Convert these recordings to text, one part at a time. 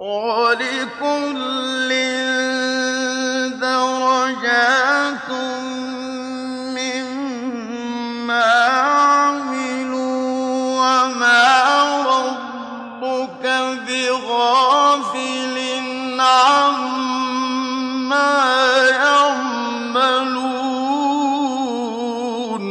وَلِكُلٍّ دَرَجَاتٌ مِّمَّا عَمِلُوا ۚ وَمَا رَبُّكَ بِغَافِلٍ عَمَّا يَعْمَلُونَ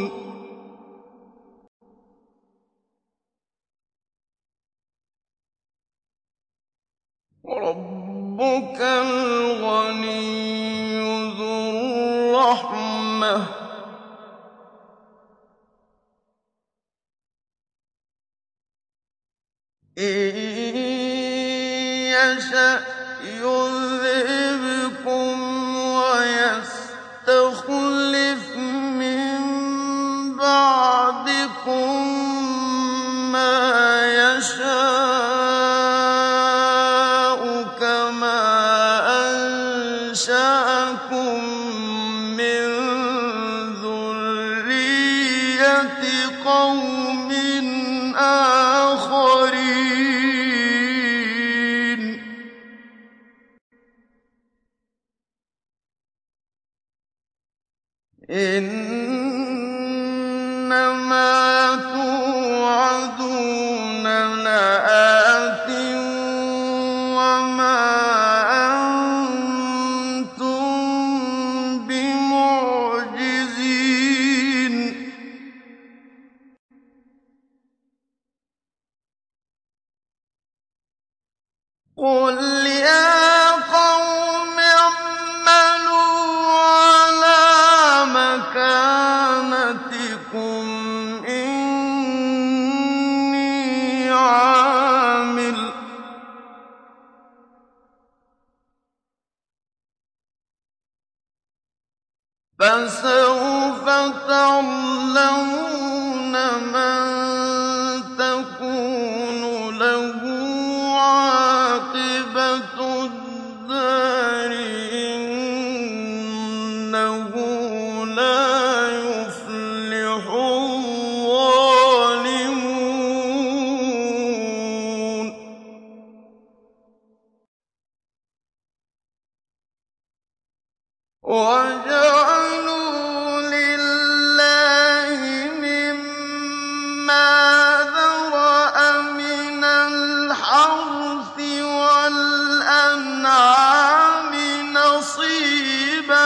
رَبُّكَ الْغَنِيُّ ذُو الرَّحْمَةِ ۚ إِن يَشَأْ يُذْهِبْكُمْ وَيَسْتَخْلِفْ مِن بَعْدِكُم مَّا يَشَاءُ كَمَا أَنشَأَكُم مِّن ذُرِّيَّةِ قَوْمٍ آخَرِينَ إِنَّمَا تُوعَدُونَ لَآتٍ ۖ وَمَا أَنتُم بِمُعْجِزِينَ قُلْ يَا قَوْمِ اعْمَلُوا عَلَىٰ مَكَانَتِكُمْ إِنِّي عَامِلٌ ۖ فَسَوْفَ تَعْلَمُونَ مَن تَكُونُ لَهُ عَاقِبَةُ الدَّارِ ۗ إِنَّهُ لَا يُفْلِحُ الظَّالِمُونَ وَجَعَلُوا لِلَّهِ مِمَّا ذَرَأَ مِنَ الْحَرْثِ وَالْأَنْعَامِ نَصِيبًا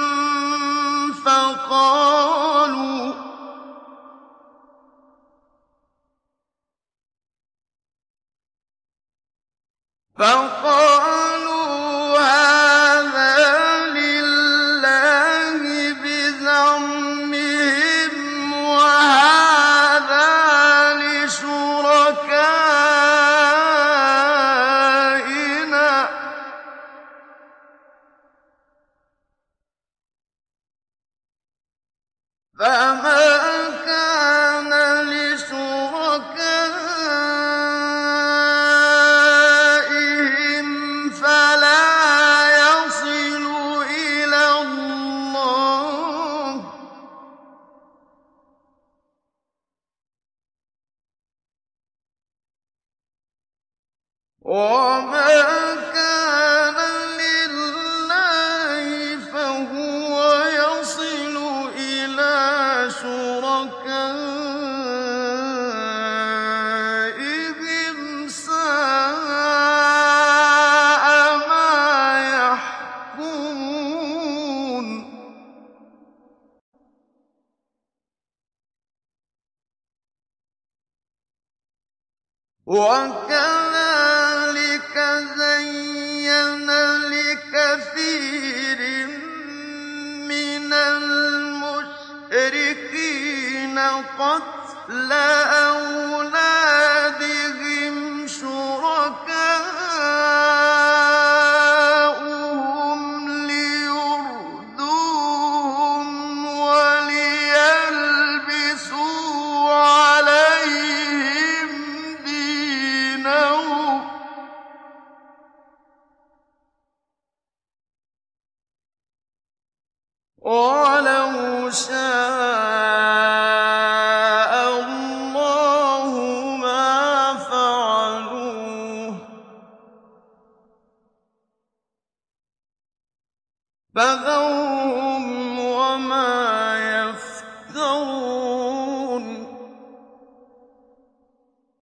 فَقَالُوا هَٰذَا لِلَّهِ بِزَعْمِهِمْ وَهَٰذَا لِشُرَكَائِنَا ۖ فَمَا كَانَ لِشُرَكَائِهِمْ فَلَا يَصِلُ إِلَى اللَّهِ ۖ وَمَا كَانَ لِلَّهِ فَهُوَ يَصِلُ إِلَىٰ شُرَكَائِهِمْ ۗ سَاءَ مَا يَحْكُمُونَ وَكَذَٰلِكَ زَيَّنَ لِكَثِيرٍ مِّنَ الْمُشْرِكِينَ قَتْلَ أَوْلَادِهِمْ شُرَكَاؤُهُمْ لِيُرْدُوهُمْ وَلِيَلْبِسُوا عَلَيْهِمْ دِينَهُمْ ۖ وَلَوْ شَاءَ اللَّهُ مَا فَعَلُوهُ فَذَرْهُمْ وَمَا يَفْتَرُونَ